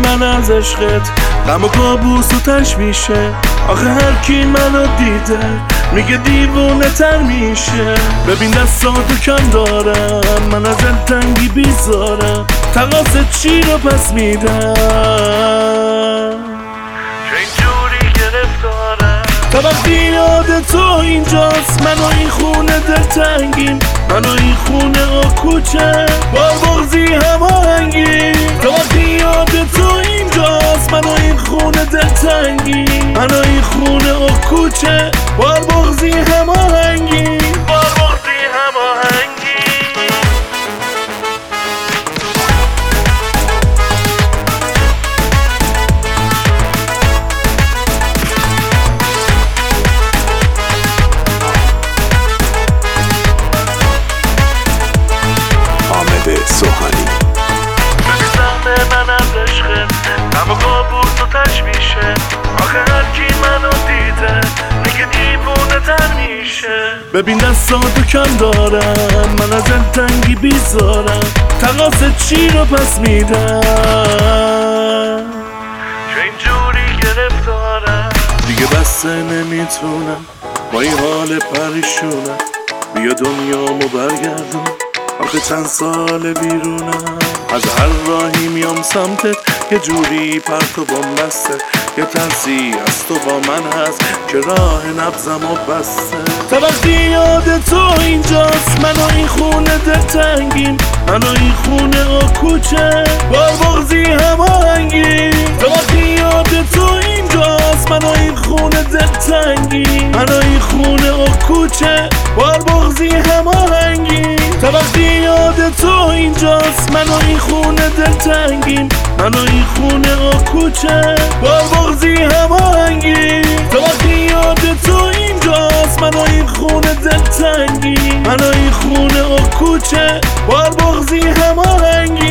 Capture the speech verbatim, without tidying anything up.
من از عشقت غم و کابوس و تشویشه. آخه هر کی منو دیده میگه دیوونه تر میشه. ببین دستاتو کم دارم، من از دلتنگی بیزارم، تقاصت چی رو پس میدم که اینجوری گرفتارم. تا وقتی یاد تو اینجاست، من و این خونه دلتنگیم، من و این خونه و کوچه بار بغضی هماهنگی. تا وقتی یاد تو اینجاست، من و این خونه دلتنگیم، من و این خونه و کوچه بار بغضی هماهنگی، بار بغضی هماهنگی. سوهانی ببین من از عشقت غم و کابوس و تشویشه. آخه هر کی منو دیده میگه دیوونه تر میشه. ببین دستاتو کم دارم، من از دلتنگی بیزارم، تقاصت چی رو پس میدم که اینجوری گرفتارم. دیگه بسته نمیتونم با این حال پریشونم، بیا دنیامو برگردون، آخه چند سال بیرونم. از هر راهی میام سمتت، یه جوری پرتو بام بسته، یه ترسی از تو با من هست که راه نبضم و بسته. تا وقتی یاد تو اینجاست، من و این خونه دلتنگیم، من و این خونه و کوچه بار بغضی هماهنگی. تا وقتی یاد تو اینجاست، من و این خونه دلتنگیم، من و این خونه و کوچه بار بغضی هماهنگی. تا وقتی یاد تو اینجاست، من و این خونه دلتنگیم، من و این خونه و کوچه بار بغضی هماهنگی. تا وقتی یاد تو اینجاست، من و این خونه دلتنگیم، من و این خونه و کوچه بار بغضی هماهنگی.